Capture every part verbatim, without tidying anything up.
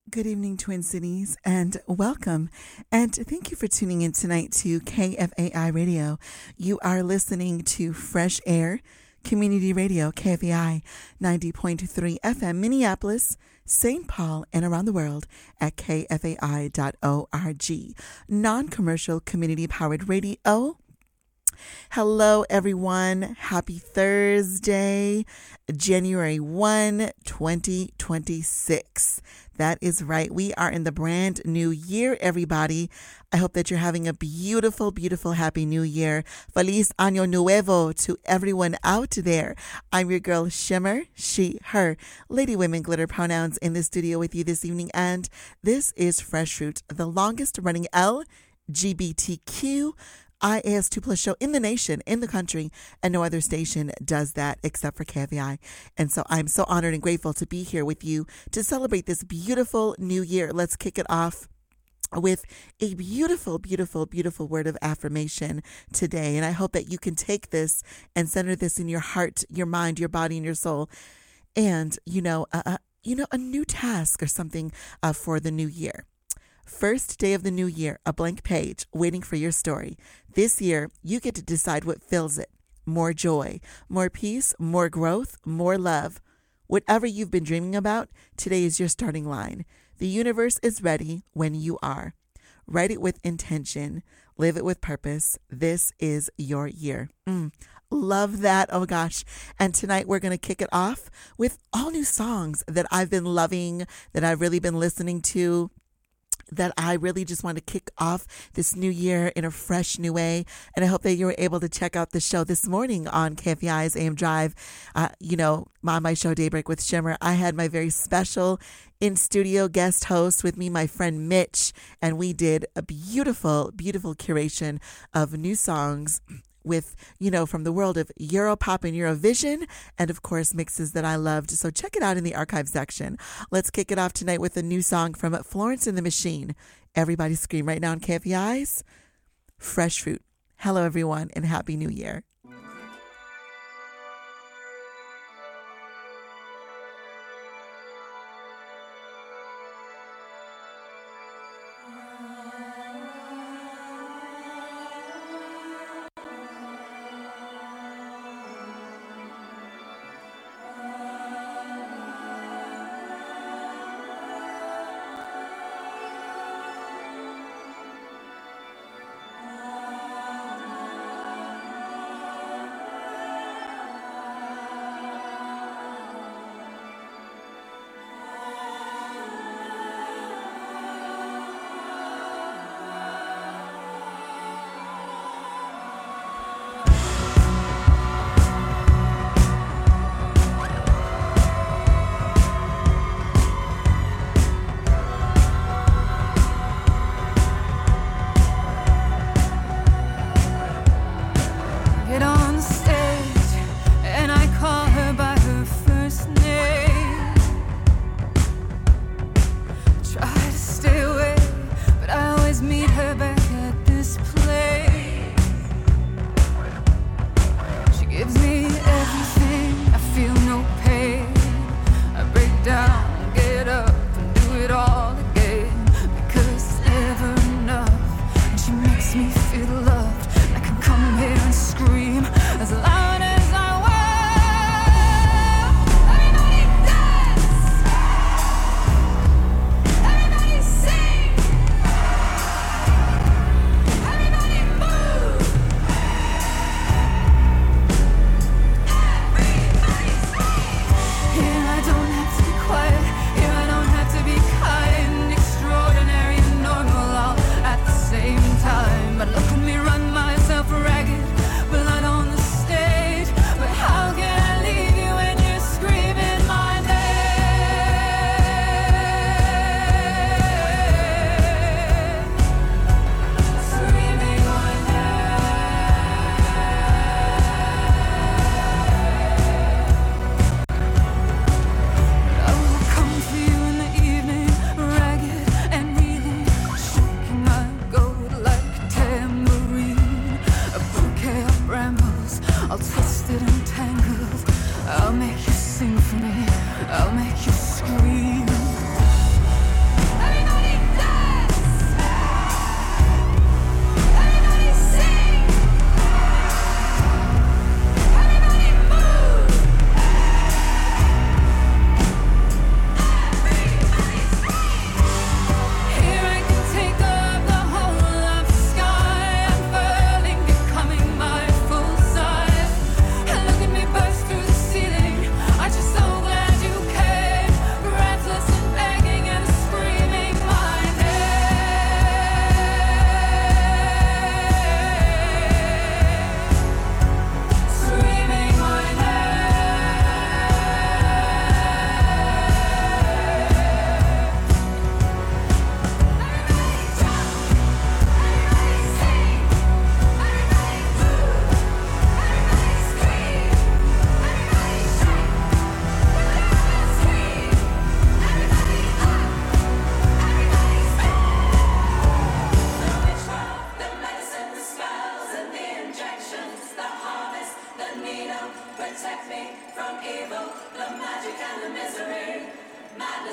Good evening, Twin Cities, and welcome. And thank you for tuning in tonight to K F A I Radio. You are listening to Fresh Air Community Radio, K F A I ninety point three F M, Minneapolis, Saint Paul, and around the world at K F A I dot org. Non-commercial community-powered radio. Hello, everyone. Happy Thursday, January first, twenty twenty-six. That is right. We are in the brand new year, everybody. I hope that you're having a beautiful, beautiful, happy new year. Feliz Año Nuevo to everyone out there. I'm your girl, Shimmer, she, her, lady, women, glitter pronouns in the studio with you this evening. And this is Fresh Fruit, the longest running L G B T Q I A S two plus show in the nation, in the country, and no other station does that except for K F A I. And so I'm so honored and grateful to be here with you to celebrate this beautiful new year. Let's kick it off with a beautiful, beautiful, beautiful word of affirmation today. And I hope that you can take this and center this in your heart, your mind, your body, and your soul. And, you know, uh, you know, a new task or something uh, for the new year. First day of the new year, a blank page waiting for your story. This year, you get to decide what fills it. More joy, more peace, more growth, more love. Whatever you've been dreaming about, today is your starting line. The universe is ready when you are. Write it with intention. Live it with purpose. This is your year. Mm. Love that. Oh gosh. And tonight we're going to kick it off with all new songs that I've been loving, that I've really been listening to, that I really just want to kick off this new year in a fresh new way. And I hope that you were able to check out the show this morning on K F A I's A M Drive. Uh, you know, on my show Daybreak with Shimmer, I had my very special in-studio guest host with me, my friend Mitch, and we did a beautiful, beautiful curation of new songs with, you know, from the world of Europop and Eurovision, and of course, mixes that I loved. So check it out in the archive section. Let's kick it off tonight with a new song from Florence and the Machine. Everybody scream right now on K F A I's Fresh Fruit. Hello, everyone, and Happy New Year. I'll make you sing for me, I'll make you scream.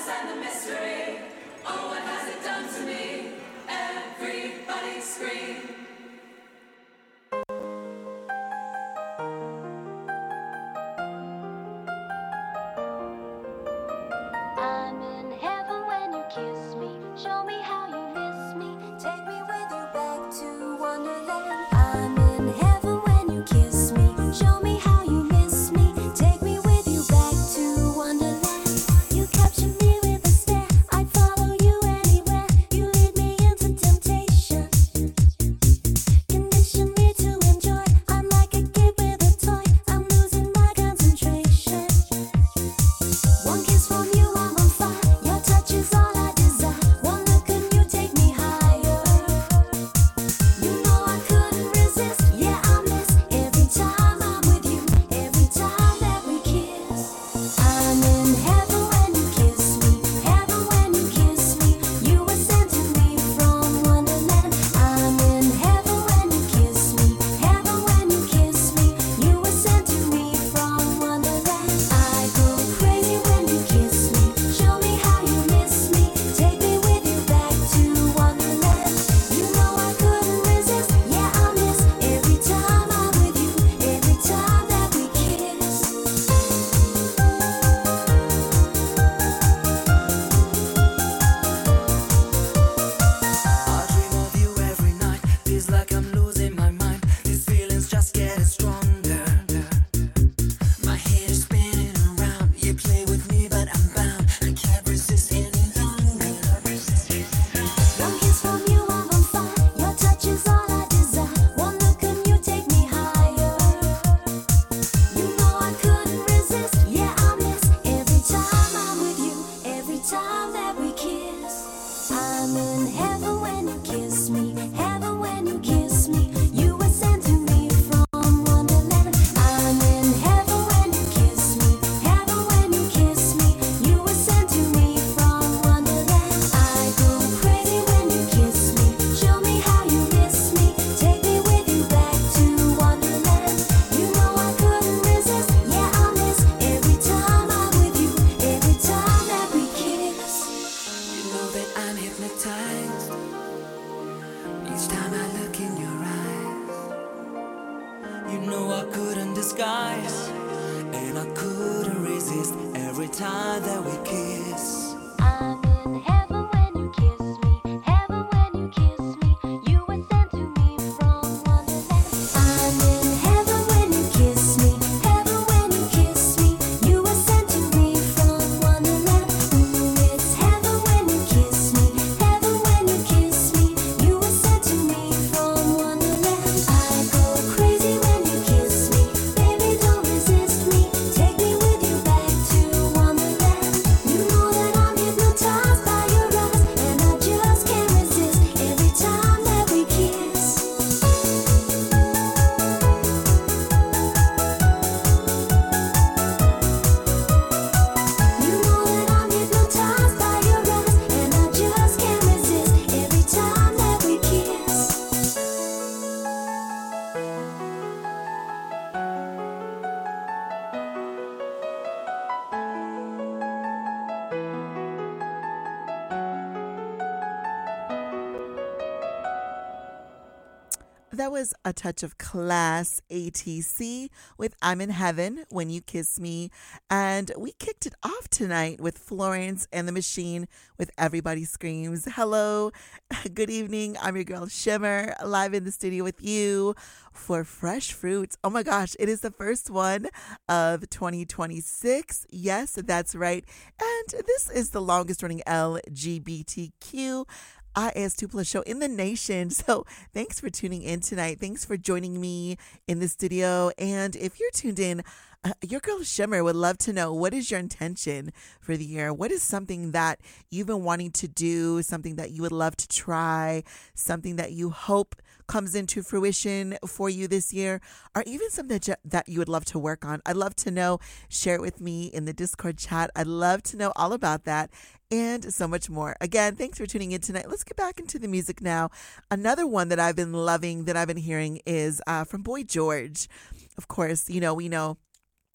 That was a touch of class A T C with I'm in Heaven When You Kiss Me. And we kicked it off tonight with Florence and the Machine with Everybody Screams. Hello, good evening. I'm your girl Shimmer, live in the studio with you for Fresh Fruits. Oh my gosh, it is the first one of twenty twenty-six. Yes, that's right. And this is the longest running L G B T Q I S two Plus show in the nation. So thanks for tuning in tonight. Thanks for joining me in the studio. And if you're tuned in, uh, your girl Shimmer would love to know, what is your intention for the year? What is something that you've been wanting to do, something that you would love to try, something that you hope comes into fruition for you this year, or even something that you, that you would love to work on? I'd love to know. Share it with me in the Discord chat. I'd love to know all about that and so much more. Again, thanks for tuning in tonight. Let's get back into the music now. Another one that I've been loving, that I've been hearing, is uh, from Boy George. Of course, you know, we know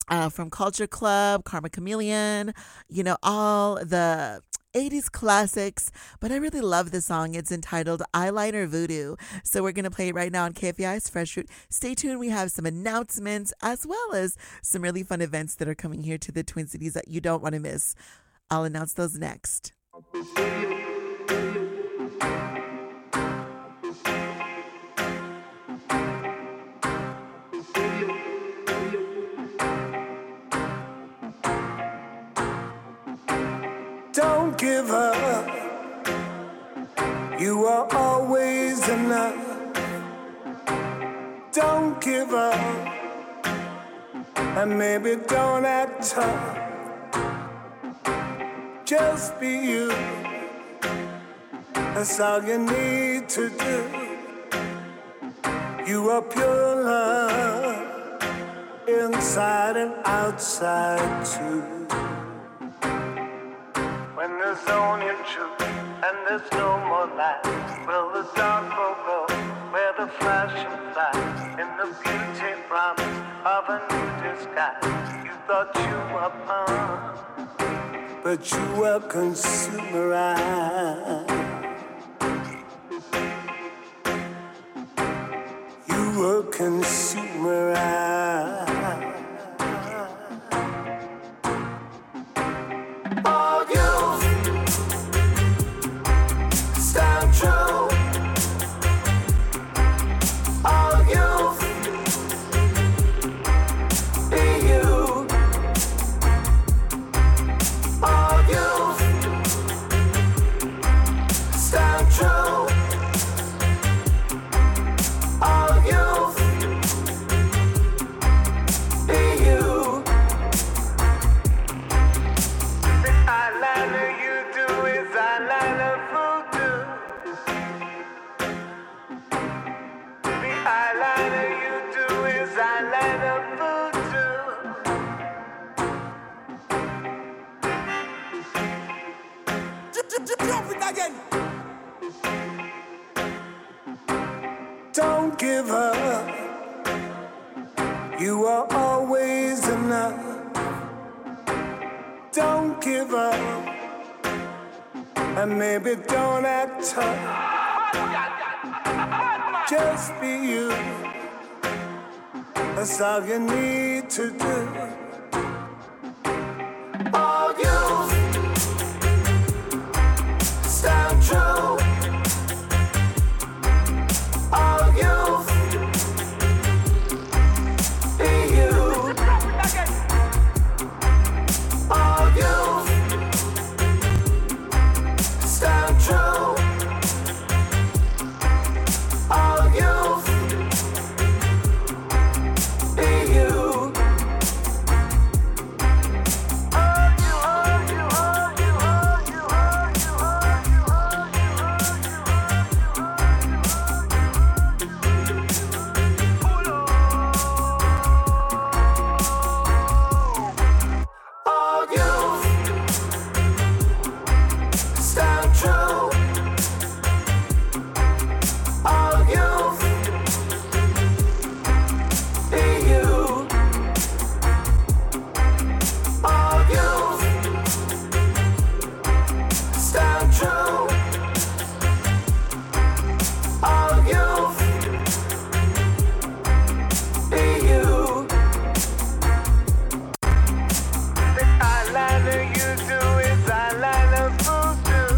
uh, from Culture Club, Karma Chameleon, you know, all the eighties classics. But I really love this song. It's entitled Eyeliner Voodoo. So we're going to play it right now on K F A I's Fresh Fruit. Stay tuned. We have some announcements as well as some really fun events that are coming here to the Twin Cities that you don't want to miss. I'll announce those next. Don't give up. You are always enough. Don't give up. And maybe don't act tough. Just be you. That's all you need to do. You are pure love, inside and outside too. When there's only truth and there's no more light, will the dark will go where the flashing light in the beauty promise of a new disguise. You thought you were fun, but you were consumerized. You were consumerized. All you stand true. All you be you. All you stand true. All you be you. The eyeliner you do is eyeliner voodoo. The eyeliner you do is eyeliner voodoo. Jump it again. Don't give up. You are always enough. Don't give up. And maybe don't act tough. Just be you. That's all you need to do. All you stand true. All you be you. All you stand true. All you be you. All you, all you, all you, all you, all you, all you, stand true. All you be you. All you stand true. All you be you. The eyeliner you do is eyeliner voodoo.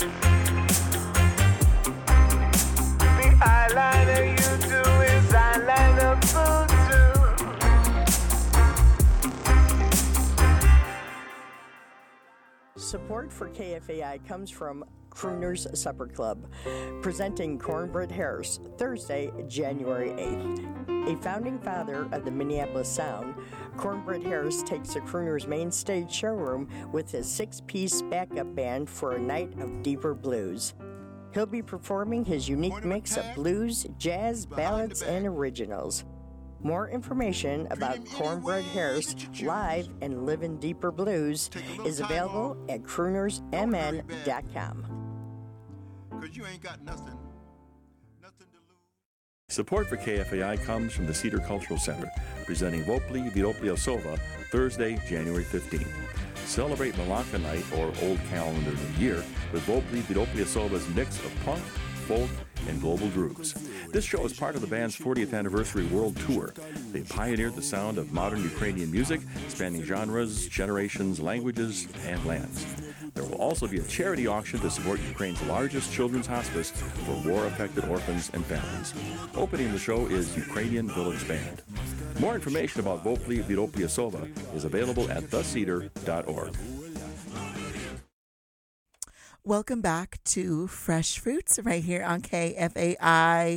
The eyeliner you do is eyeliner voodoo. Support for K F A I comes from Crooners Supper Club, presenting Cornbread Harris, Thursday, January eighth. A founding father of the Minneapolis Sound, Cornbread Harris takes the Crooners main stage showroom with his six-piece backup band for a night of deeper blues. He'll be performing his unique mix of blues, jazz, ballads, and originals. More information about Cornbread Harris live and Livin' Deeper Blues is available at crooners m n dot com. Cause you ain't got nothing, nothing to lose. Support for K F A I comes from the Cedar Cultural Center, presenting Vopli Vidoplia Sova Thursday, January fifteenth. Celebrate Malacca Night, or Old Calendar New Year, with Vopli Vidoplia Sova's mix of punk, folk, and global grooves. This show is part of the band's fortieth anniversary world tour. They pioneered the sound of modern Ukrainian music, spanning genres, generations, languages, and lands. There will also be a charity auction to support Ukraine's largest children's hospice for war-affected orphans and families. Opening the show is Ukrainian Village Band. More information about Vopli Vidoplia Sova is available at the cedar dot org. Welcome back to Fresh Fruits right here on K F A I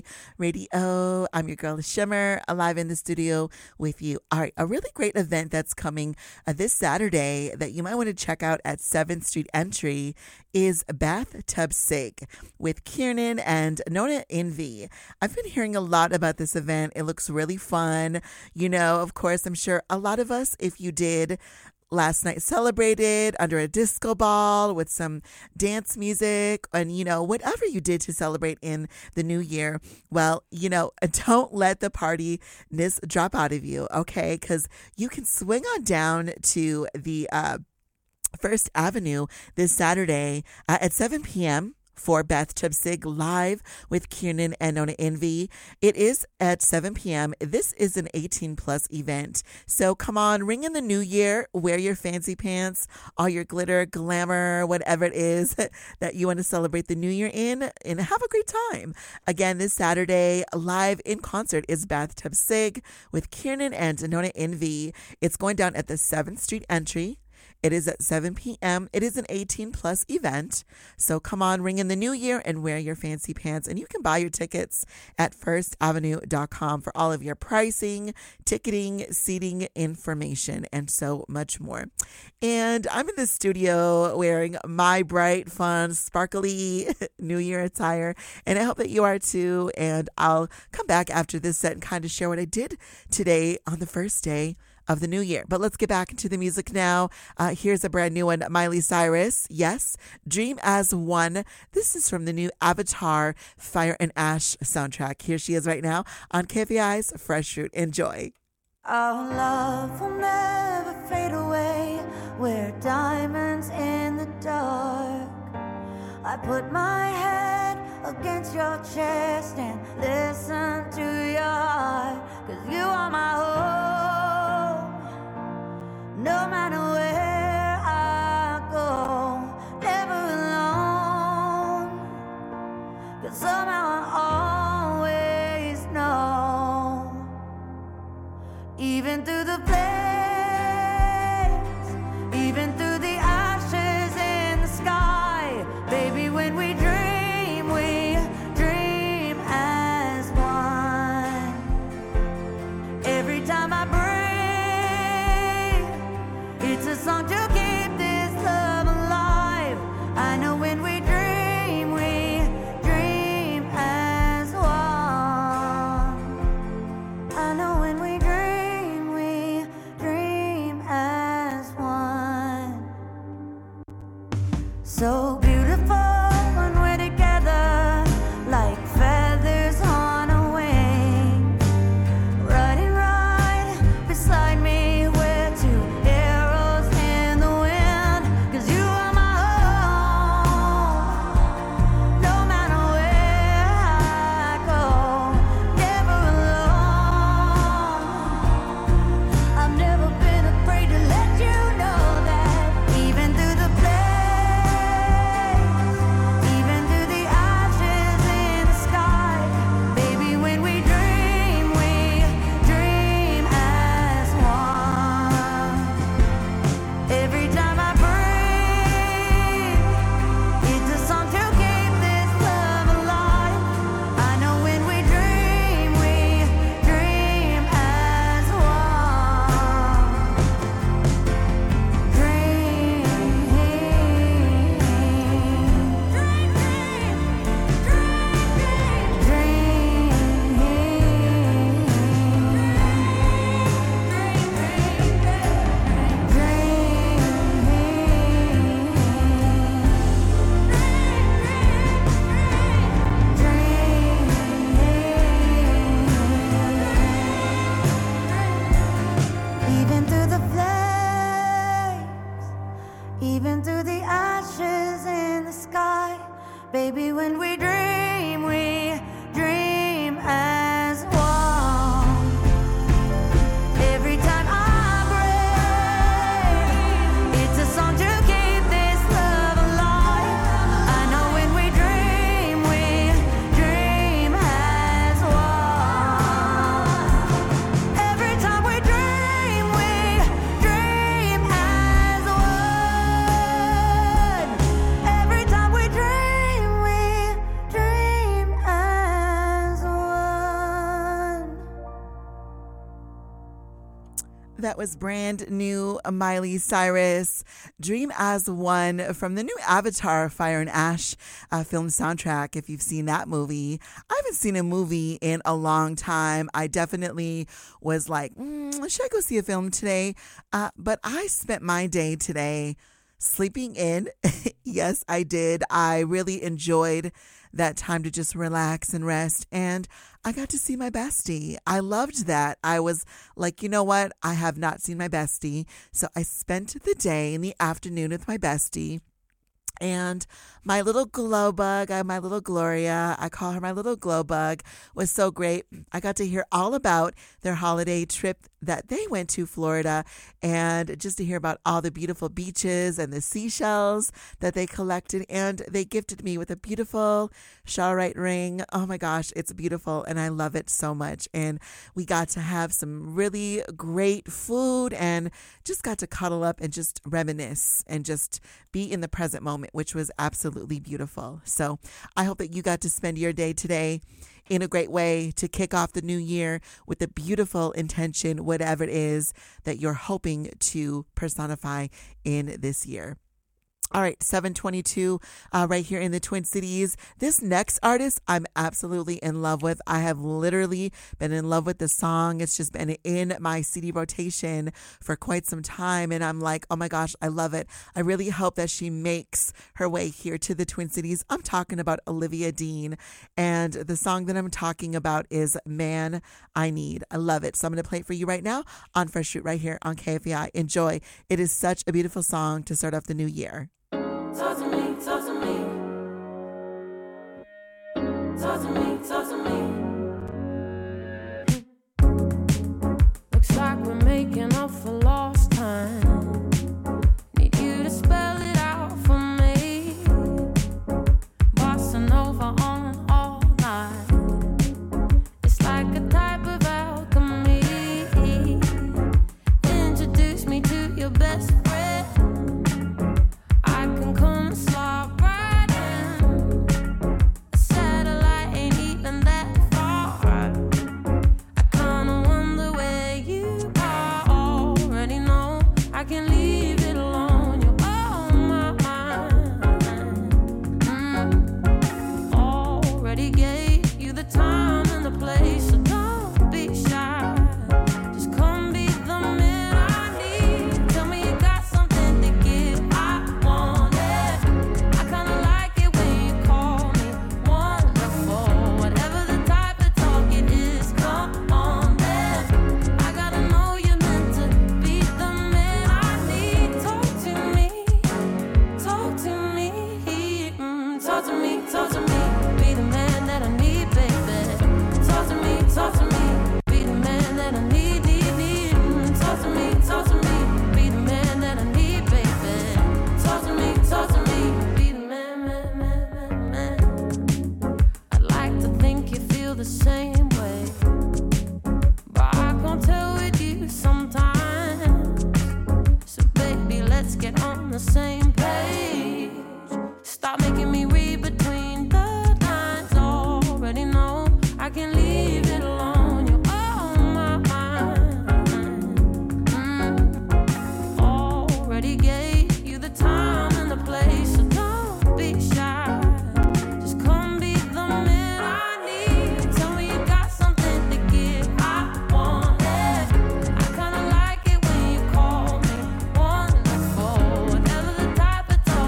Radio. I'm your girl, Shimmer, alive in the studio with you. All right, a really great event that's coming uh, this Saturday that you might want to check out at seventh Street Entry is Bathtub Sig with Kiernan and Nona Envy. I've been hearing a lot about this event. It looks really fun. You know, of course, I'm sure a lot of us, if you did last night, celebrated under a disco ball with some dance music and, you know, whatever you did to celebrate in the new year. Well, you know, don't let the partiness drop out of you, okay? Because you can swing on down to the uh, First Avenue this Saturday uh, at seven p.m. for Bathtub Sig live with Kiernan and Nona Envy. It is at seven p.m. This is an eighteen plus event. So come on, ring in the new year, wear your fancy pants, all your glitter, glamour, whatever it is that you want to celebrate the new year in, and have a great time. Again, this Saturday, live in concert is Bathtub Sig with Kiernan and Nona Envy. It's going down at the seventh Street Entry. It is at seven p.m. It is an eighteen plus event. So come on, ring in the new year and wear your fancy pants. And you can buy your tickets at first avenue dot com for all of your pricing, ticketing, seating information, and so much more. And I'm in the studio wearing my bright, fun, sparkly New Year attire. And I hope that you are too. And I'll come back after this set and kind of share what I did today on the first day of the new year. But let's get back into the music now. Uh, here's a brand new one, Miley Cyrus. Yes, Dream as One. This is from the new Avatar Fire and Ash soundtrack. Here she is right now on K F A I's Fresh Fruit. Enjoy. Our love will never fade away. We're diamonds in the dark. I put my head against your chest and listen to your heart, 'cause you are my hope. No matter where I go, never alone, 'cause somehow I always know. Even through the flames, even through the ashes in the sky, baby, when we dream, we dream as one. Every time I breathe, it's a song to keep this love alive. I know when we dream, we dream as one. I know when we dream, we dream as one. So beautiful when we're together, like feathers on a wing. Riding right beside me, we're two arrows in the wind. 'Cause you are my home. No matter where I go, never alone. I've never been afraid to let you know that even through the flames, even through the ashes in the sky. Baby, when we dream, we dream as one. Every time I break, it's a song to keep this love alive. I know when we dream, we dream as one. Every time we dream, we dream as one. Every time we dream, we dream as one. That was brand new Miley Cyrus, Dream as One, from the new Avatar Fire and Ash uh, film soundtrack, if you've seen that movie. I haven't seen a movie in a long time. I definitely was like, mm, should I go see a film today? Uh, but I spent my day today sleeping in. Yes, I did. I really enjoyed that time to just relax and rest. And I got to see my bestie. I loved that. I was like, you know what? I have not seen my bestie. So I spent the day in the afternoon with my bestie. And my little glow bug, uh, my little Gloria, I call her my little glow bug, was so great. I got to hear all about their holiday trip that they went to Florida, and just to hear about all the beautiful beaches and the seashells that they collected. And they gifted me with a beautiful Charoite ring. Oh my gosh, it's beautiful, and I love it so much. And we got to have some really great food and just got to cuddle up and just reminisce and just be in the present moment, which was absolutely beautiful. So I hope that you got to spend your day today in a great way to kick off the new year with a beautiful intention, whatever it is that you're hoping to personify in this year. All right, seven twenty-two uh, right here in the Twin Cities. This next artist I'm absolutely in love with. I have literally been in love with the song. It's just been in my C D rotation for quite some time. And I'm like, oh my gosh, I love it. I really hope that she makes her way here to the Twin Cities. I'm talking about Olivia Dean. And the song that I'm talking about is Man I Need. I love it. So I'm going to play it for you right now on Fresh Fruit right here on K F A I. Enjoy. It is such a beautiful song to start off the new year. Talk to me, talk to me. Talk to me, talk to me. Looks like we're making up for lost time. Need you to spell it out for me. Bossa Nova on all night. It's like a type of alchemy. Introduce me to your best friend. Type of talk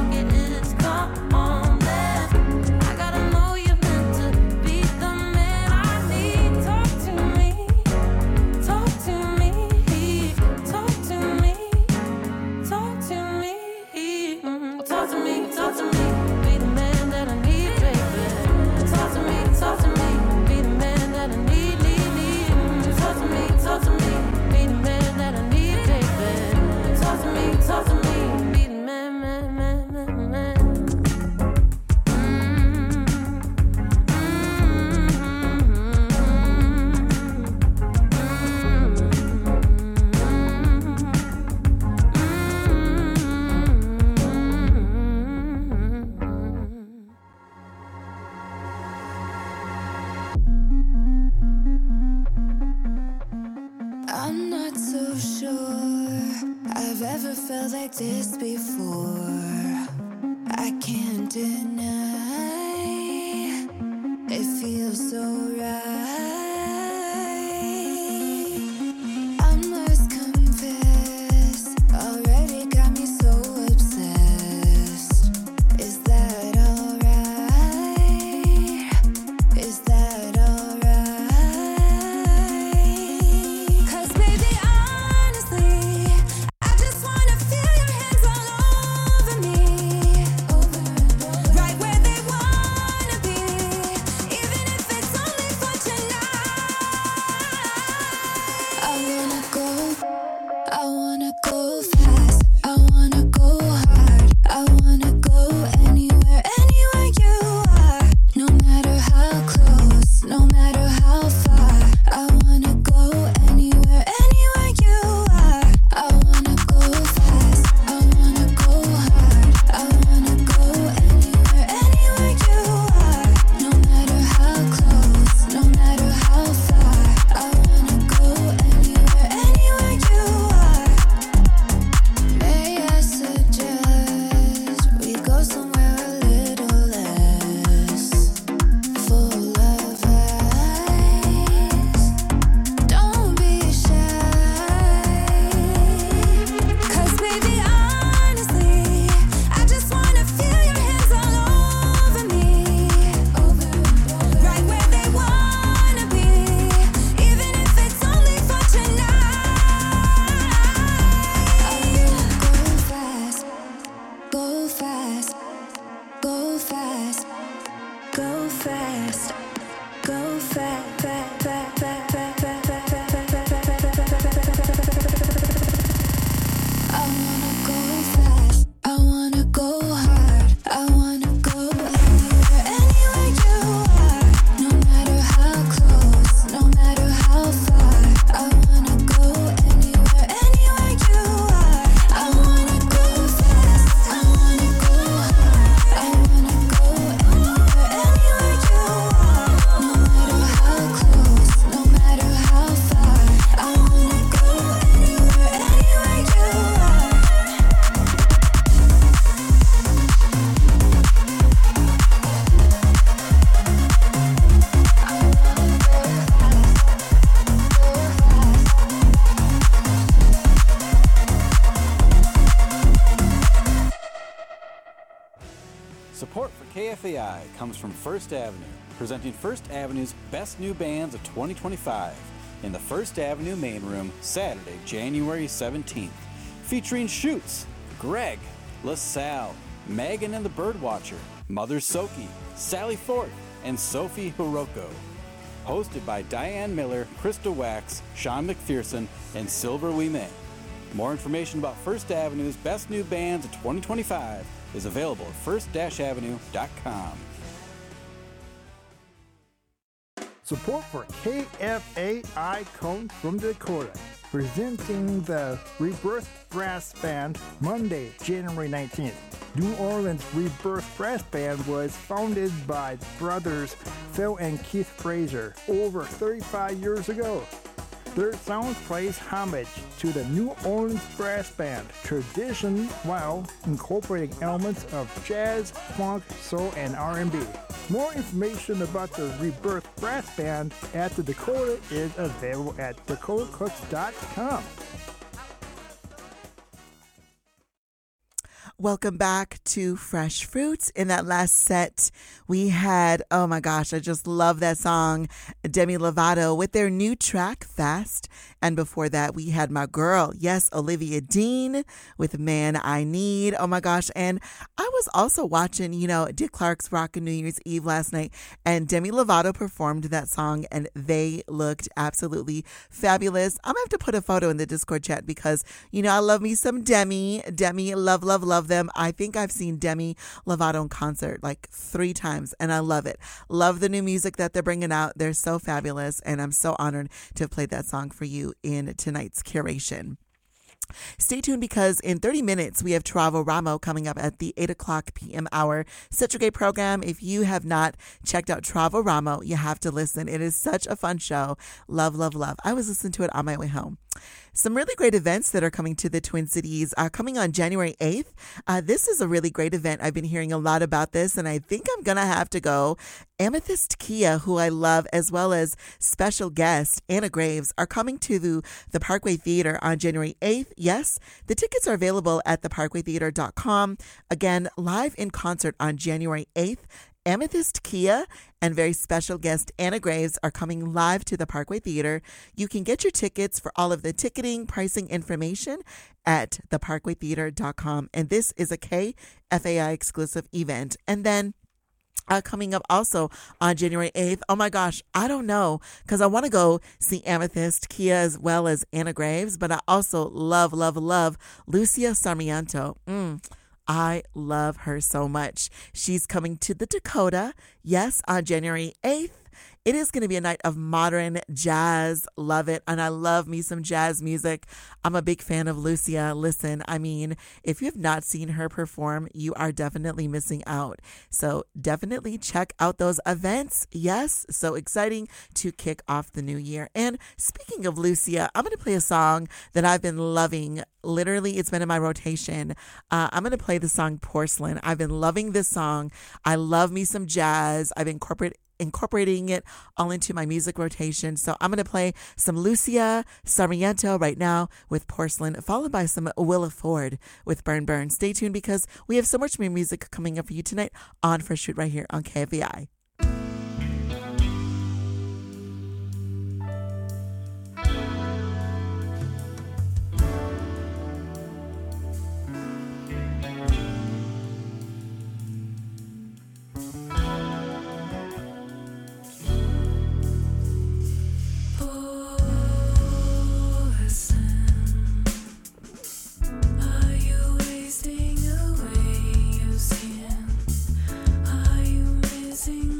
like this before. I can't deny. It feels so right. I must confess, already got me so obsessed. Is that alright? Is that alright? 'Cause baby, honestly, I just wanna feel your hands all over me, right where they wanna be, even if it's only for tonight. I wanna go, I wanna go fast, I wanna go hard, I wanna go anywhere, anywhere you are, no matter how close, no matter how far. I wanna go anywhere, anywhere you are. I wanna go fast, I wanna go hard, I wanna go anywhere, anywhere you are, no matter how close, no matter how far. I wanna go anywhere, anywhere you are. May I suggest we go somewhere a little less full of ice? Don't be shy, 'cause baby, honestly, I just wanna feel your hands all over me, right where they wanna be, even if it's only for tonight. I wanna go fast, go fast, go fast, go fast, go fast, fast, fast, fast, fast, fast, fast, fast. I wanna go fast, I wanna go hard, I wanna go anywhere, anywhere you are, no matter how close, no matter how far. I wanna go anywhere, anywhere you are. I wanna go fast, I wanna go hard, I wanna go anywhere, anywhere you are, no matter how close, no matter how far. I wanna go anywhere, anywhere you are. Support for K F A I comes from First Avenue, presenting First Avenue's best new bands of twenty twenty-five in the First Avenue main room Saturday, January seventeenth, featuring Shoots, Greg, LaSalle, Megan and the Birdwatcher, Mother Soki, Sally Forth, and Sophie Hiroko. Hosted by Diane Miller, Krista Wax, Sean McPherson, and Silver We May. More information about First Avenue's best new bands of twenty twenty-five is available at first avenue dot com. Support for K F A I comes from Dakota, presenting the Rebirth Brass Band Monday, January nineteenth. New Orleans Rebirth Brass Band was founded by brothers Phil and Keith Fraser over thirty-five years ago. Their sound plays homage to the New Orleans Brass Band tradition while incorporating elements of jazz, funk, soul, and R and B. More information about the Rebirth Brass Band at the Dakota is available at dakota cooks dot com. Welcome back to Fresh Fruits. In that last set, we had, oh my gosh, I just love that song, Demi Lovato with their new track, Fast. And before that, we had my girl, yes, Olivia Dean with Man I Need. Oh my gosh. And I was also watching, you know, Dick Clark's Rockin' New Year's Eve last night, and Demi Lovato performed that song, and they looked absolutely fabulous. I'm going to have to put a photo in the Discord chat because, you know, I love me some Demi. Demi, love, love, love them. I think I've seen Demi Lovato in concert like three times, and I love it. Love the new music that they're bringing out. They're so fabulous, and I'm so honored to have played that song for you in tonight's curation. Stay tuned because in thirty minutes, we have Travo Ramo coming up at the eight o'clock p.m. hour Central Gate program. If you have not checked out Travo Ramo, you have to listen. It is such a fun show. Love, love, love. I was listening to it on my way home. Some really great events that are coming to the Twin Cities are coming on January eighth. Uh, this is a really great event. I've been hearing a lot about this, and I think I'm going to have to go. Amethyst Kia, who I love, as well as special guest Anna Graves, are coming to the, the Parkway Theater on January eighth. Yes, the tickets are available at the parkway theater dot com. Again, live in concert on January eighth. Amethyst Kia and very special guest Anna Graves are coming live to the Parkway Theater. You can get your tickets for all of the ticketing, pricing information at the parkway theater dot com. And this is a K F A I exclusive event. And then Uh, coming up also on January eighth. Oh my gosh, I don't know, because I want to go see Amethyst Kia as well as Anna Graves, but I also love, love, love Lucia Sarmiento. Mm. I love her so much. She's coming to the Dakota, yes, on January eighth. It is going to be a night of modern jazz. Love it. And I love me some jazz music. I'm a big fan of Lucia. Listen, I mean, if you have not seen her perform, you are definitely missing out. So definitely check out those events. Yes, so exciting to kick off the new year. And speaking of Lucia, I'm going to play a song that I've been loving. Literally, it's been in my rotation. Uh, I'm going to play the song Porcelain. I've been loving this song. I love me some jazz. I've incorporated incorporating it all into my music rotation. So I'm going to play some Lucia Sarmiento right now with Porcelain, followed by some Willa Ford with Burn Burn. Stay tuned because we have so much more music coming up for you tonight on Fresh Fruit right here on K F A I. Wasting away your skin. Are you missing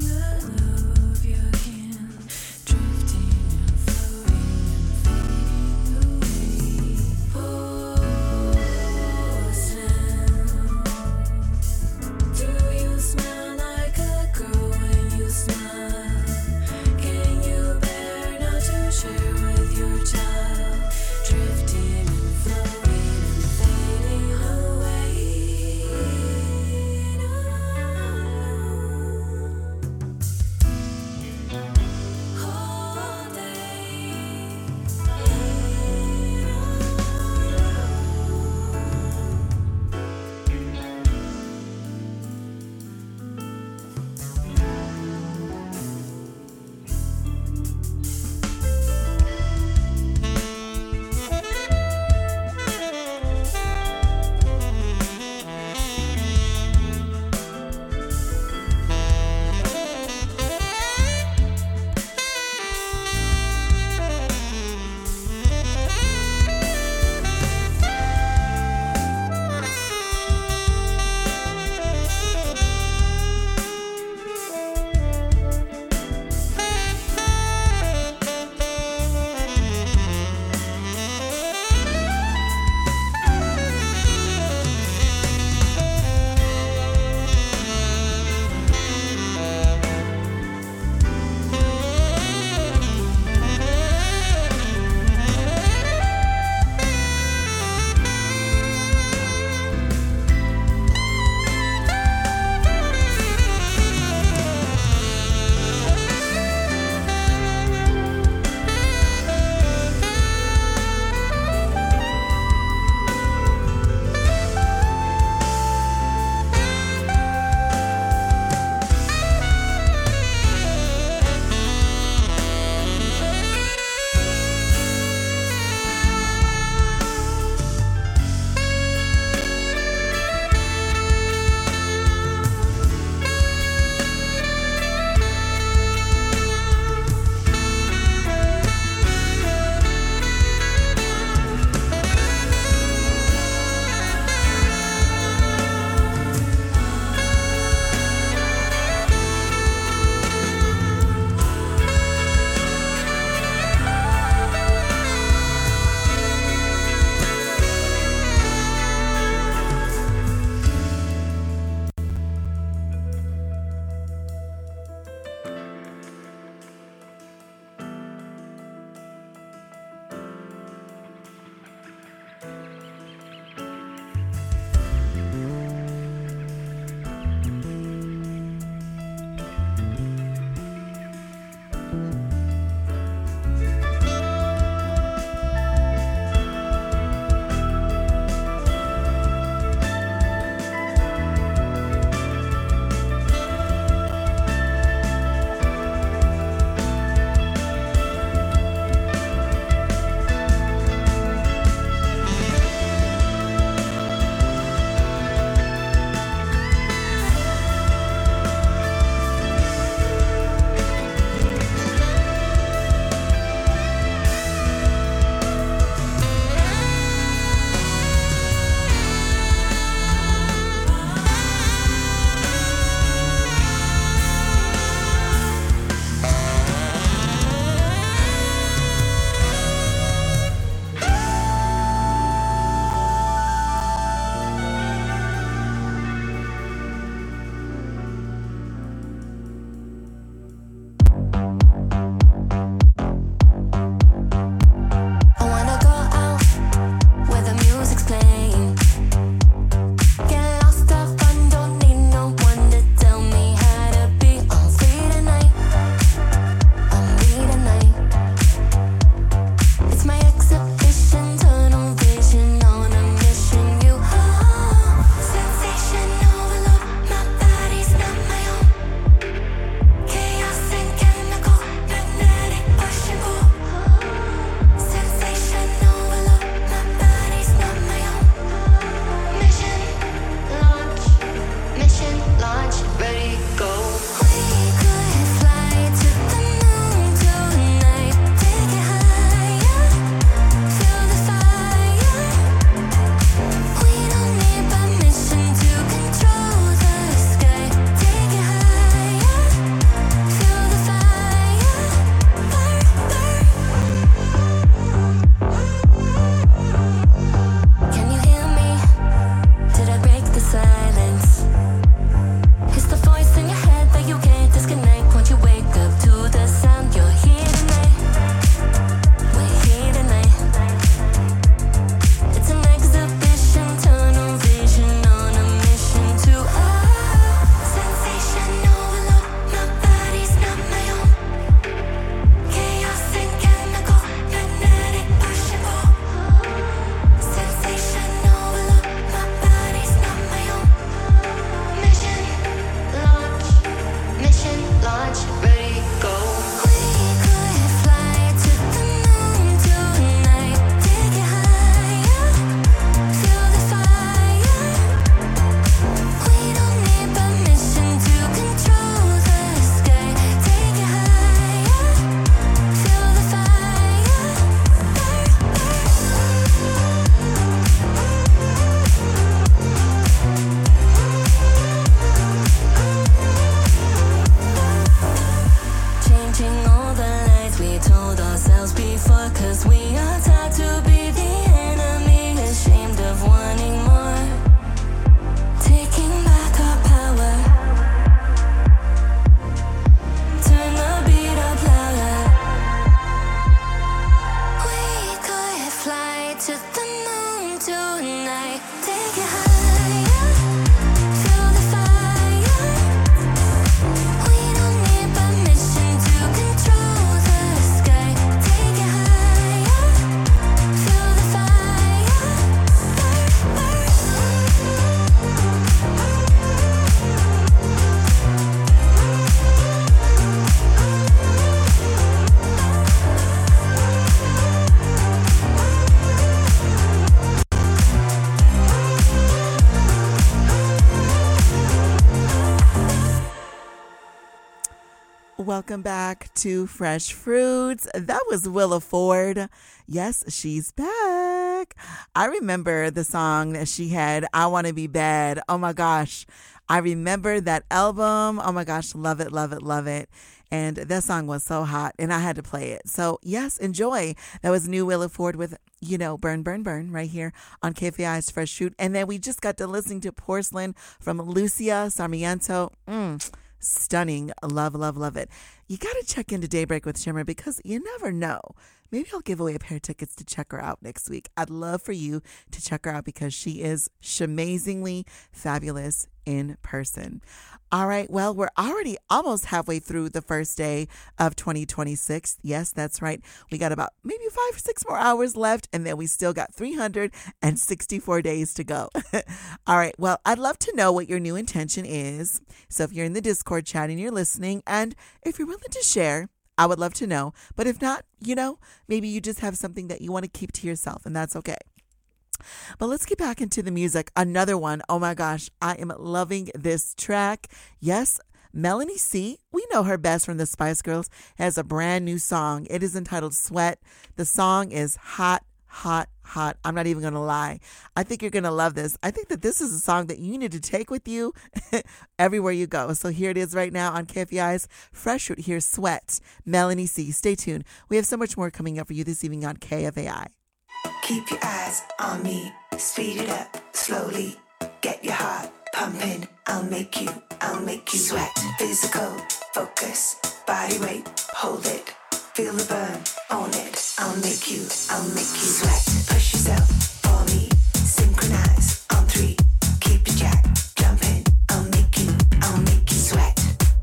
Welcome back to Fresh Fruits. That was Willa Ford. Yes, she's back. I remember the song that she had, I Want to Be Bad. Oh my gosh. I remember that album. Oh my gosh. Love it, love it, love it. And that song was so hot and I had to play it. So yes, enjoy. That was new Willa Ford with, you know, Burn, Burn, Burn right here on K F A I's Fresh Fruit. And then we just got to listening to Porcelain from Lucia Sarmiento. Mm. Stunning. Love, love, love it. You got to check into Daybreak with Shimmer because you never know. Maybe I'll give away a pair of tickets to check her out next week. I'd love for you to check her out because she is amazingly fabulous in person. All right. Well, we're already almost halfway through the first day of twenty twenty-six. Yes, that's right. We got about maybe five or six more hours left, and then we still got three hundred sixty-four days to go. All right. Well, I'd love to know what your new intention is. So if you're in the Discord chat and you're listening, and if you're willing to share, I would love to know. But if not, you know, maybe you just have something that you want to keep to yourself, and that's okay. But let's get back into the music. Another one. Oh my gosh, I am loving this track. Yes, Melanie C, we know her best from the Spice Girls, has a brand new song. It is entitled Sweat. The song is hot, hot, hot. I'm not even going to lie. I think you're going to love this. I think that this is a song that you need to take with you everywhere you go. So here it is right now on K F A I's Fresh Fruit. Here's Sweat, Melanie C. Stay tuned. We have so much more coming up for you this evening on K F A I. Keep your eyes on me, speed it up slowly, get your heart pumping, I'll make you, I'll make you sweat, physical, focus, body weight, hold it, feel the burn, own it, I'll make you, I'll make you sweat, push yourself for me, synchronize on three, keep your jack jumping, I'll make you, I'll make you sweat,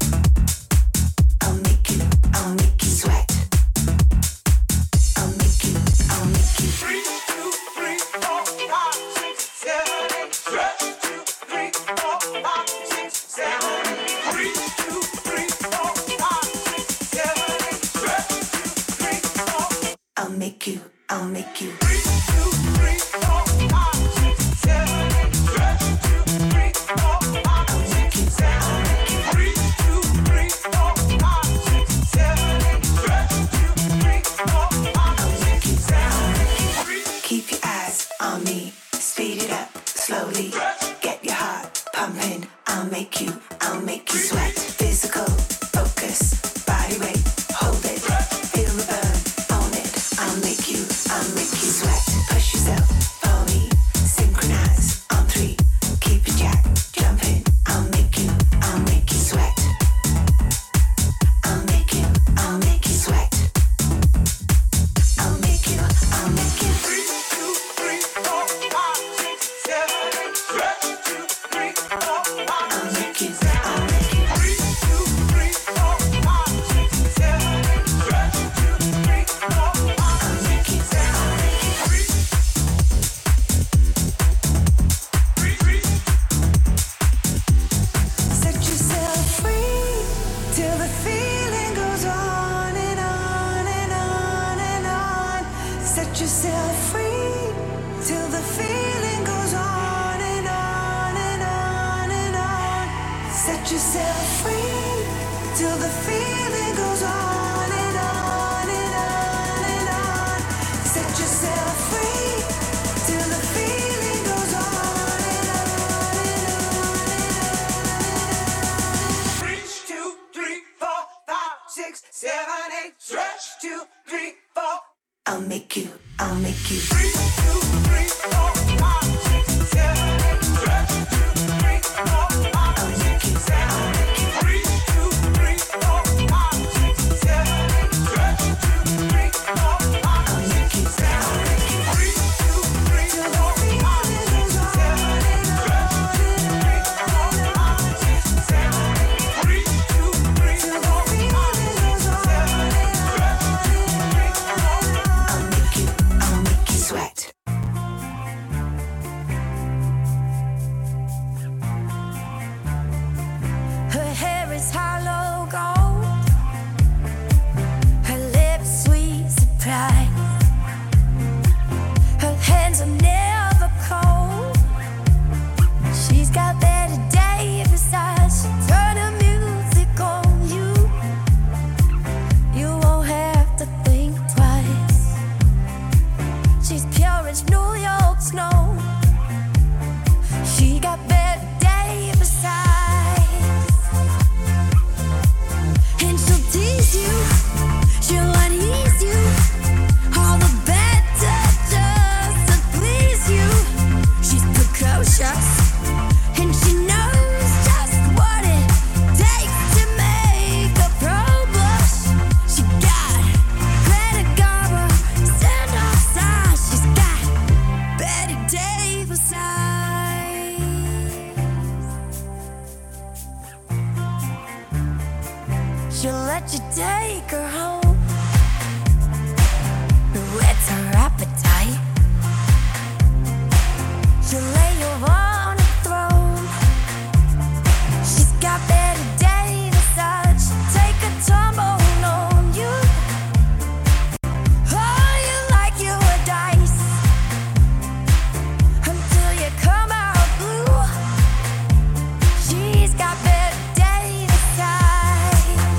I'll make you, I'll make you sweat, I'll make you, I'll make you. Three, two, three, four, five, six, seven, eight. Stretch. Two, three, four, five, six, seven, eight. Three, two, three, four, five, six, seven, eight. Stretch. Two, three, four. I'll make you. I'll make you. Three, two, three, four, five, six, seven, eight. Stretch. Two, three, four, five, six, seven, eight. Three, two, three, four, five, six, seven, eight. Stretch. Two, three, four, five, six, seven, eight. Keep your eyes on me. Speed it up slowly. Get your heart pumping. I'll make you. I'll make you sweat. Physical focus. Body weight. Hold it. Feel the burn. Own it. I'll make you. I'll make you sweat. Push yourself for me. Synchronize on three. Keep your jack jumping. I'll make you. I'll make you sweat. I'll make you. I'll make you sweat. I'll make you. I'll make you. Three, two, three, four, five, six, seven, eight. Stretch. Two, three, four, five, I'll make you. I'll make you. Three, two, three, four, five, six, seven, eight. Stretch. Two, three, four, five, I'll make you. I'll make you. Three, three, three. Set yourself free till the feeling goes on and on and on and on. Set yourself free till the feeling goes on and on and on and on. Set yourself free till the feeling goes on and on and on and on. Set yourself free till the feeling goes on and on and on and on. Reach two, three, four, five, six, seven, eight. Stretch two, three, four. I'll make you. I'll make you. Three, two, three, four, five, six, seven, eight. Stretch two, three, four, five, six, seven, eight. Three, two, three, four, five, six, seven, eight. Stretch two, three, four, five, six, seven, eight. Three, two, three, four, five, six, seven, eight. Stretch two, three, four, five, six, seven, eight. Three, two, three, four, five, six, seven, eight. Stretch two, three, four. I'll make you. I'll make you sweat. She'll let you take her home. Whet's her appetite? She'll lay you on a throne. She's got better data such. Take a tumble on you. Oh, you like you a dice until you come out blue. She's got better data size.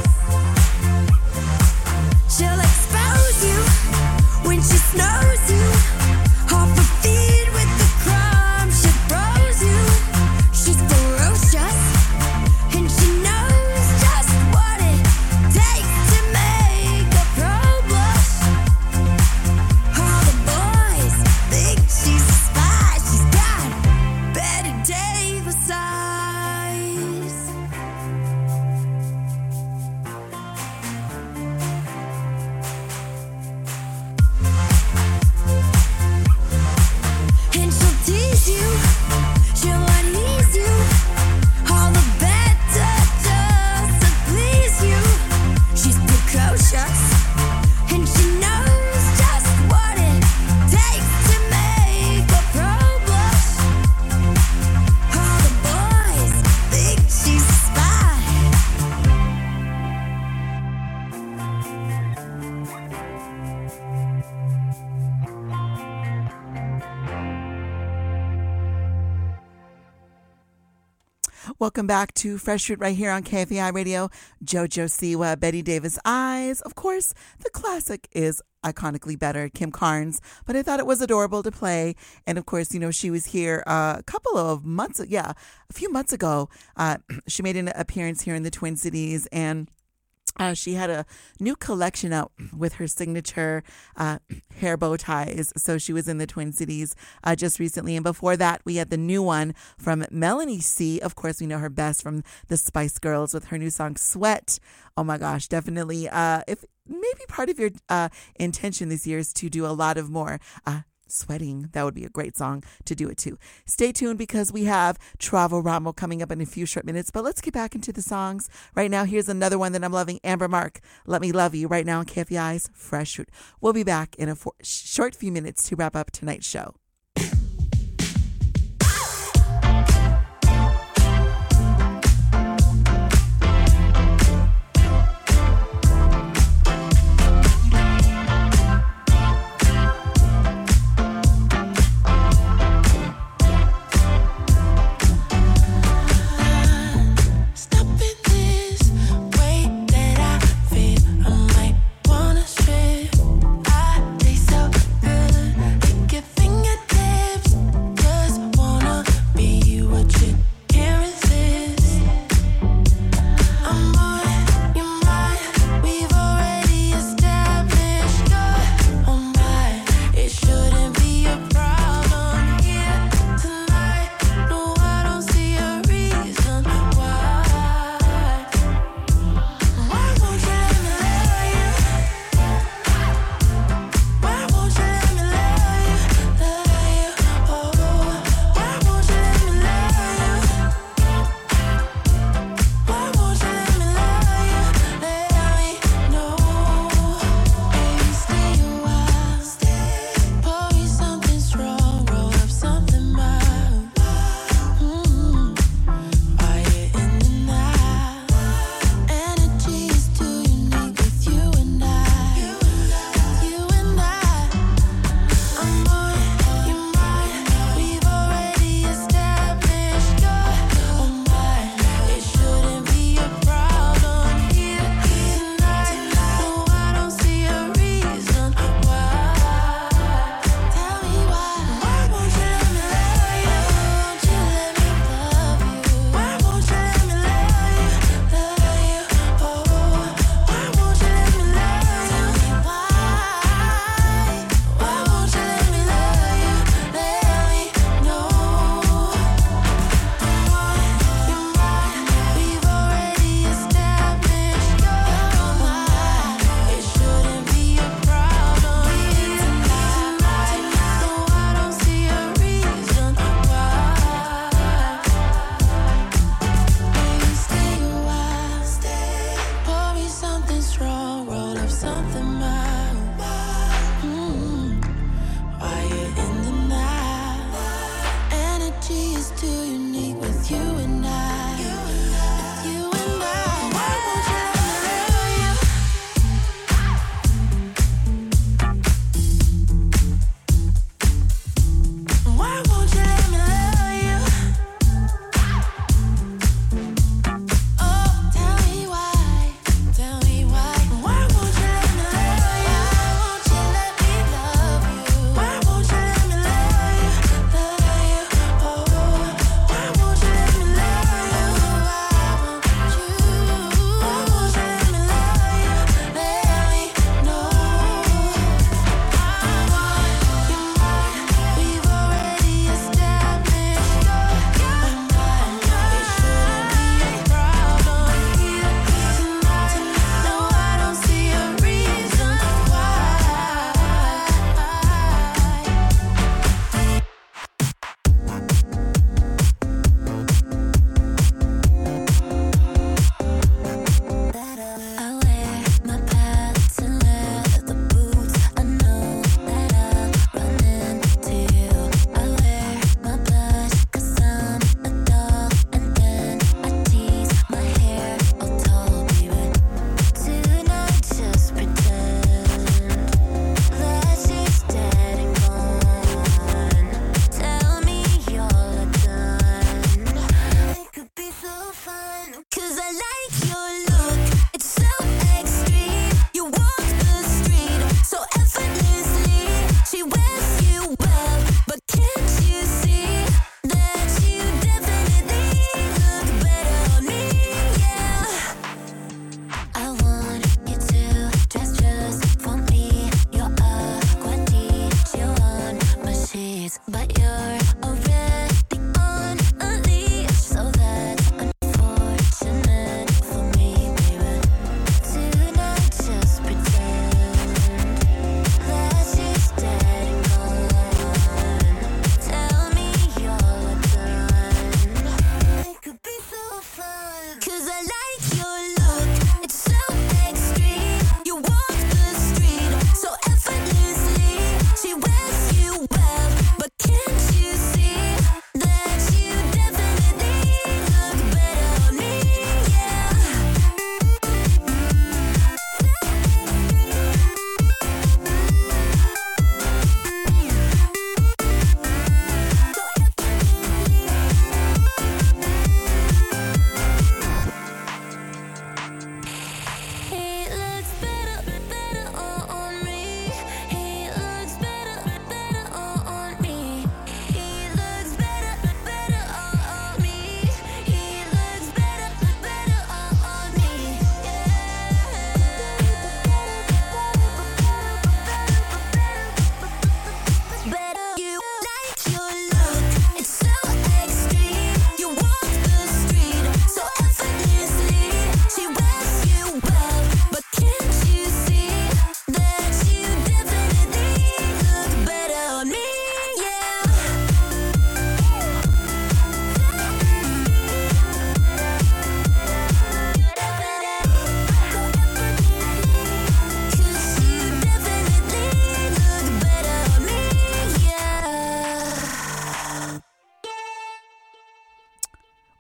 She'll expose you when she snows you. Off her feet with the crumbs, she throws you. She's ferocious, and she knows just what it takes to make a pro blush. All the boys think she's a spy. She's got Betty Davis eyes. And she'll tease you, she'll unease you. All the better just to please you. She's precocious, and she knows just what it takes to make a pro blush. All the boys think she's a spy. Welcome back to Fresh Fruit right here on K F A I Radio. JoJo Siwa, Betty Davis Eyes. Of course, the classic is iconically better, Kim Carnes, but I thought it was adorable to play. And of course, you know, she was here uh, a couple of months, yeah, a few months ago. Uh, she made an appearance here in the Twin Cities, and Uh, she had a new collection out with her signature uh, hair bow ties. So she was in the Twin Cities uh, just recently. And before that, we had the new one from Melanie C. Of course, we know her best from the Spice Girls with her new song, Sweat. Oh my gosh, definitely. Uh, if maybe part of your uh, intention this year is to do a lot of more uh, sweating, that would be a great song to do it to. Stay tuned because we have Travo Ramo coming up in a few short minutes, but let's get back into the songs. Right now, here's another one that I'm loving, Amber Mark, Let Me Love You, right now on K F A I's Fresh Fruit. We'll be back in a for- short few minutes to wrap up tonight's show. Wanna strip, I taste so good. Lick your fingertips.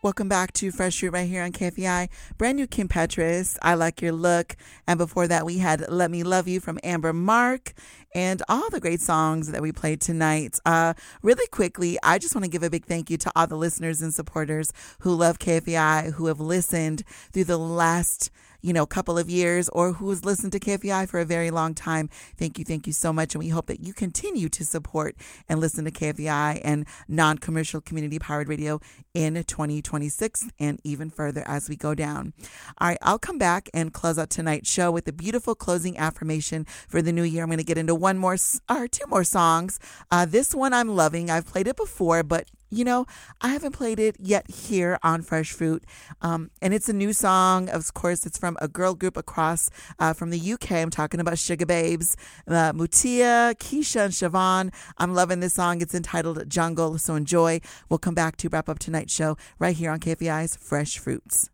Welcome back to Fresh Fruit right here on K F E I. Brand new Kim Petras, I Like Your Look. And before that, we had Let Me Love You from Amber Mark. And all the great songs that we played tonight. Uh, really quickly, I just want to give a big thank you to all the listeners and supporters who love K F E I, who have listened through the last you know, couple of years, or who has listened to K F E I for a very long time. Thank you. Thank you so much. And we hope that you continue to support and listen to K F E I and non-commercial community powered radio in twenty twenty-six and even further as we go down. All right. I'll come back and close out tonight's show with a beautiful closing affirmation for the new year. I'm going to get into one more or two more songs. Uh, this one I'm loving. I've played it before, but you know, I haven't played it yet here on Fresh Fruit. Um, and it's a new song. Of course, it's from a girl group across uh, from the U K. I'm talking about Sugar Babes, uh, Mutia, Keisha, and Siobhan. I'm loving this song. It's entitled Jungle. So enjoy. We'll come back to wrap up tonight's show right here on K F E I's Fresh Fruits.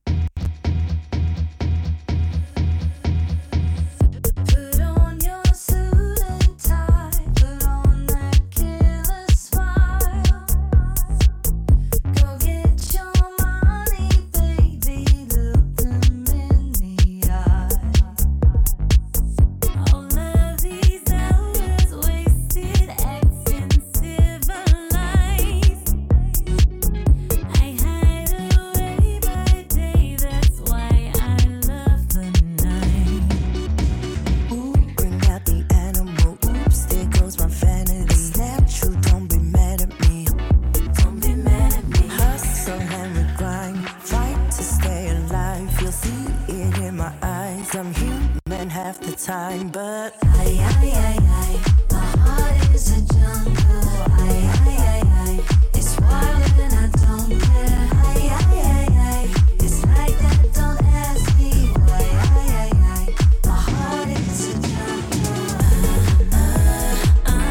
Time, but I, I, I, I, my heart is a jungle. I, I, I, I, it's wild and I don't care. I, I, I, I, it's like that. Don't ask me why. I, I, I, my heart is a jungle. Uh, uh, uh,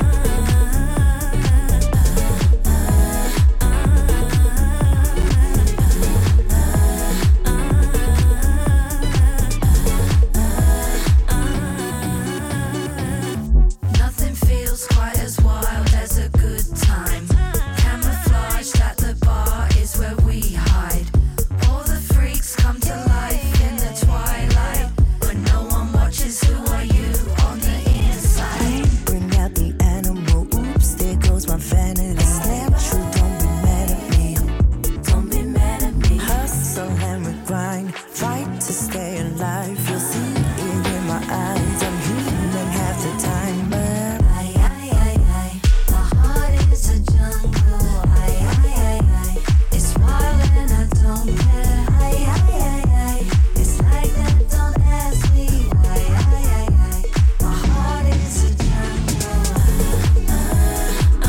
nothing feels quite as wild as a good time. Camouflaged at the bar is where we hide. All the freaks come to life in the twilight. When no one watches, who are you on the inside? Bring out the animal, oops, there goes my vanity. Natural, don't be mad at me. Don't be mad at me. Hustle and we grind, fight to stay alive. You'll see it in my eyes. I'm human half the time, but I, I, I, I, my heart is a jungle. I, I, I, I, it's wild and I don't care. I, I, I, I, it's like that. Don't ask me why. I, I, I, my heart is a jungle. Uh, uh,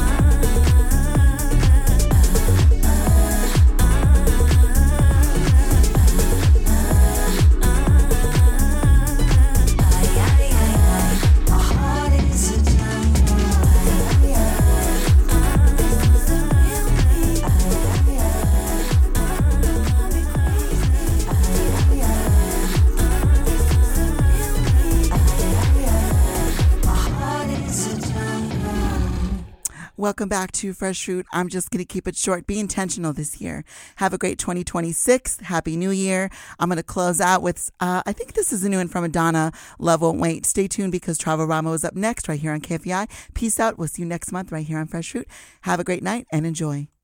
I, I, I, my heart is a jungle. This is the real me. I, I, I, I'll be crazy. I, I, I, this is the real me. I, I, I, my heart is a jungle. Welcome back to Fresh Fruit. I'm just going to keep it short. Be intentional this year. Have a great twenty twenty-six. Happy New Year. I'm going to close out with, uh, I think this is a new one from Madonna, Love Won't Wait. Stay tuned because Travel Ramo is up next right here on K F E I. Peace out. We'll see you next month right here on Fresh Fruit. Have a great night and enjoy.